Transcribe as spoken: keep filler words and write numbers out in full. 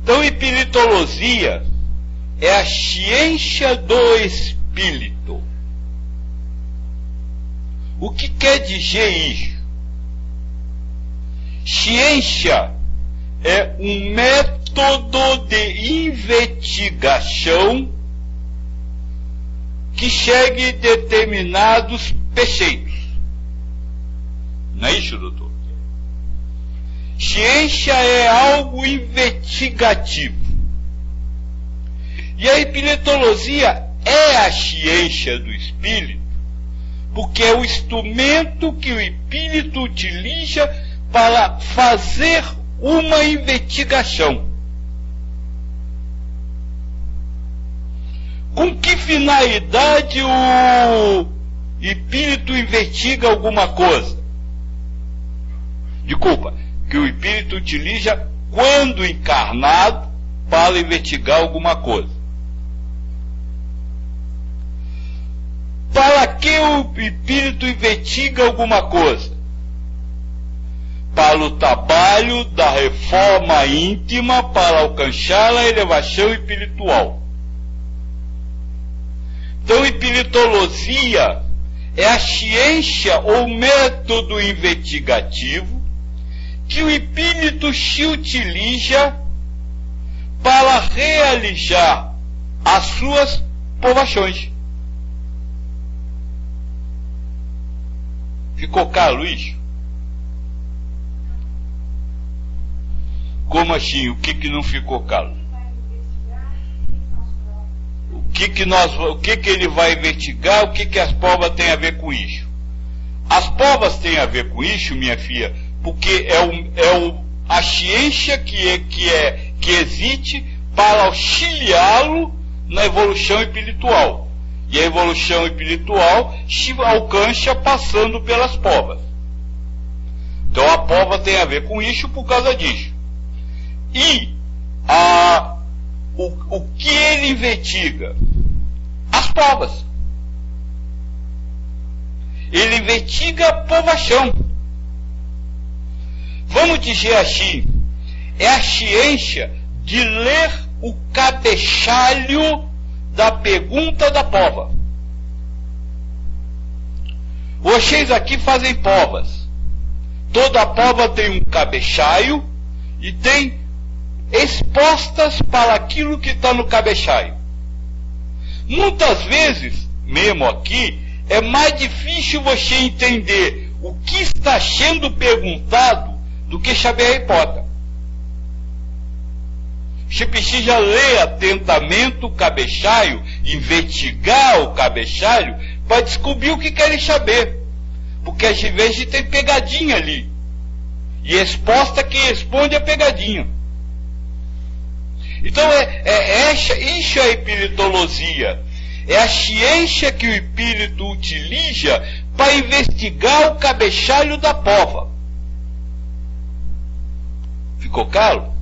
Então, espiritologia é a ciência do espírito. O que quer dizer isso? Ciência é um método de investigação que segue determinados preceitos. Não é isso, doutor? Ciência é algo investigativo. E a espiritologia é a ciência do espírito, porque é o instrumento que o espírito utiliza para fazer uma investigação. Com que finalidade o espírito investiga alguma coisa? Desculpa, que o espírito utiliza quando encarnado para investigar alguma coisa. Para que o espírito investiga alguma coisa? Para o trabalho da reforma íntima para alcançar a elevação espiritual. Então, espiritologia é a ciência ou método investigativo que o espírito se utiliza para realizar as suas provações. Ficou claro isso? Como assim? O que que não ficou claro? O que que nós, o que que ele vai investigar? O que que as provas têm a ver com isso? As provas têm a ver com isso, minha filha, porque é, o, é o, a ciência que, é, que, é, que existe para auxiliá-lo na evolução espiritual. E a evolução espiritual se alcança passando pelas provas. Então a prova tem a ver com isso por causa disso. E a, o, o que ele investiga? As provas. Ele investiga a provação. Vamos dizer assim, é a ciência de ler o cabeçalho da pergunta da prova. Vocês aqui fazem provas. Toda prova tem um cabeçalho e tem expostas para aquilo que está no cabeçalho. Muitas vezes, mesmo aqui, é mais difícil você entender o que está sendo perguntado do que saber a hipótese. Você precisa ler atentamente o cabeçalho, investigar o cabeçalho, para descobrir o que querem saber. Porque às vezes tem pegadinha ali. E resposta que responde a pegadinha. Então é, é, essa, isso é a espiritologia. É a ciência que o espírito utiliza para investigar o cabeçalho da prova. Ficou claro?